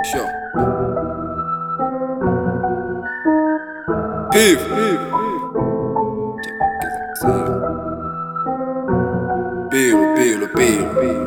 Sure. Beef. Beef.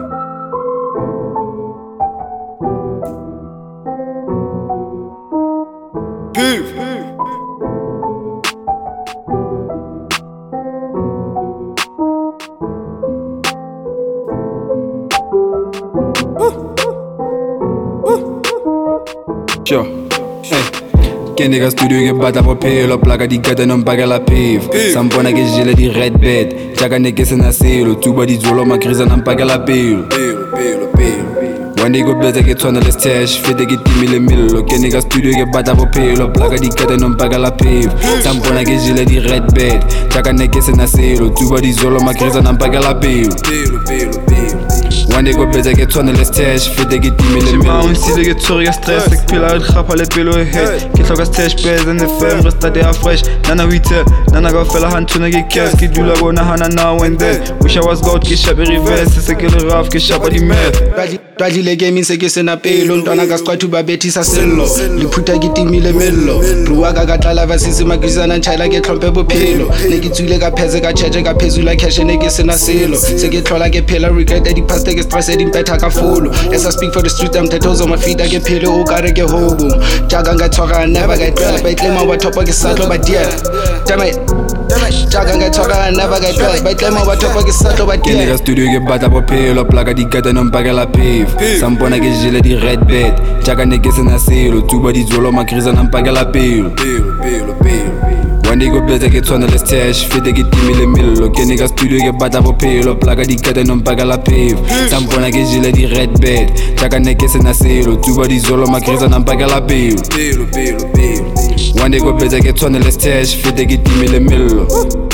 Sure. Che nigga studio che batta po' pelo, placa di gata non paga la PIV. Sampona che gela di red bed, giaca ne che se naselo, tuba di zolo ma crisa non paga la pelo. Quando dico bete che suona le stash, fede che ti mille. Che nigga studio che batta po' pelo, placa di gata non paga la PIV. Sampona che gela di red bed, giaca ne che se naselo, tuba di zolo ma crisa non paga la pelo. Quando dico bete che suona le stash, fede che ti mille. Ma un stile che torga stress, ik pila uit grap alle pelo head. Ki tlhoka stash bed and the fam, resta de fresh. Nana wite, nana go fela hand tuna ke cash, ki dula go na hana now and then. Wish I was God, ki shap reverse, se ke le raf, ki shap di meth. Twajile gaming se ke sena pelo, ntwana ka squat ba betisa sello. Liphuta ke timile mello. Bluwa ka tlala ba sisi magrisana nchaila ke tlhompe bophelo. Ne ke tswile ka pheze ka cheche ka phezula cash ne ke sena selo. Se ke tlhola ke phela regret di past ke stress di mpetha ka follow. As I speak for the street, I'm tattoos on my feet, I get phelo o kare ke hobo. Jaga ngathwaka never get well, ba itlema wa topa ke satlo ba dia. Damn it. Jaga ngathwaka never get well, ba itlema wa topa ke satlo ba dia. Che nigga studio che batta po' pelo, placa di gata non paga la PIV. Sampona che gela di red bed, giaca ne che se naselo, tuba di zolo ma crisa non paga la pelo. Quando dico bete che suona le stash, fede che ti mille. Che nigga studio che batta po' pelo, placa di gata non paga la PIV. Sampona che gela di red bed, giaca ne che se naselo, tuba di zolo ma crisa non paga la pelo. Quando dico bete che suona le stash, fede che ti mille.